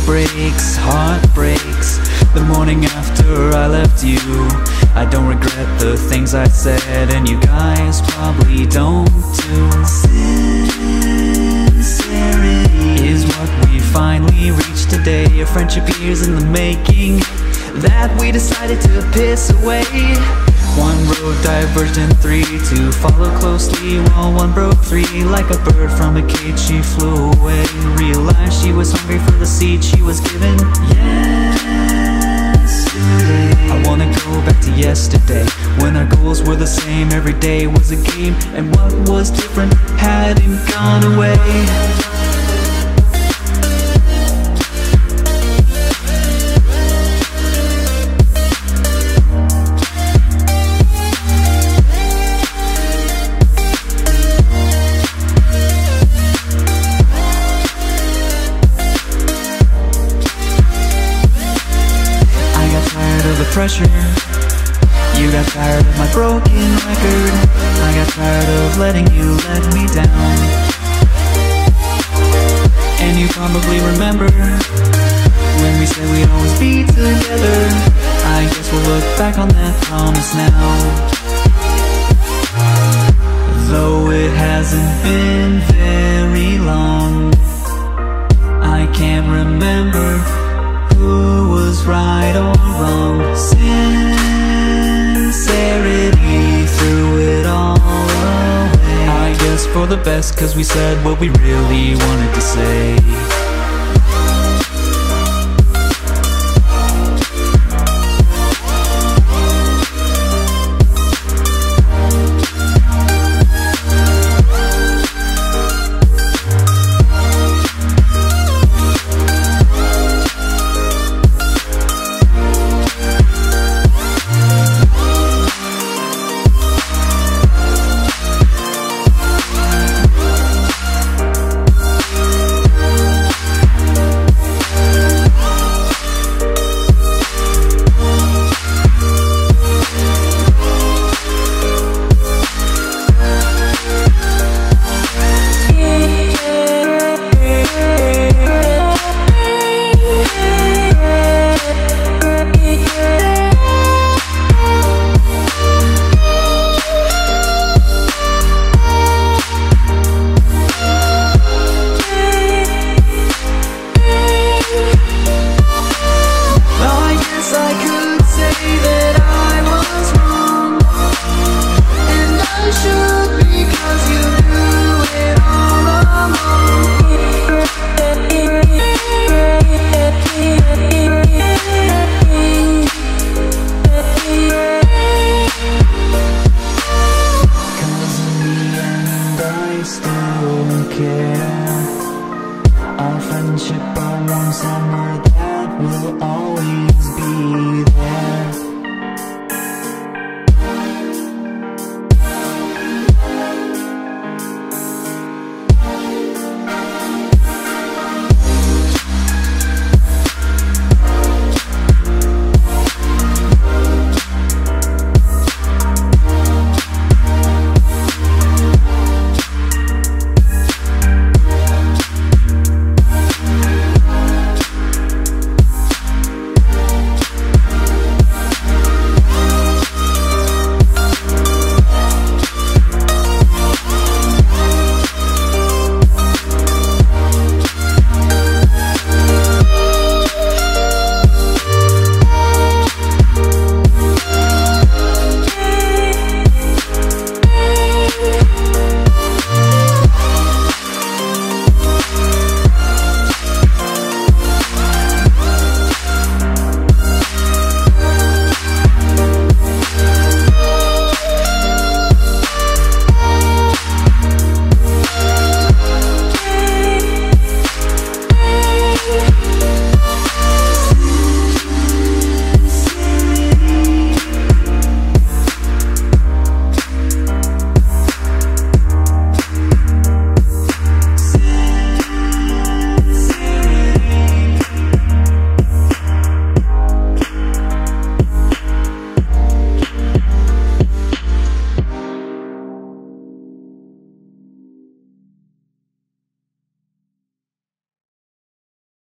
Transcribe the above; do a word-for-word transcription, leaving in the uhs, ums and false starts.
breaks, heart breaks. The morning after I left you, I don't regret the things I said, and you guys probably don't too. Sincerity is what we finally reached today. A friendship years in the making that we decided to piss away. One road diverged in three to follow closely, while one broke free. Like a bird from a cage, she flew away. Realized she was hungry for the seed she was given yesterday. I wanna go back to yesterday, when our goals were the same. Every day was a game, and what was different hadn't gone away. Pressure. You got tired of my broken record. I got tired of letting you let me down. And you probably remember when we said we'd always be together. I guess we'll look back on that promise now. Though it hasn't been very long, I can't remember who was right or wrong. Sincerity threw it all away. I guess for the best, cause we said what we really wanted to say.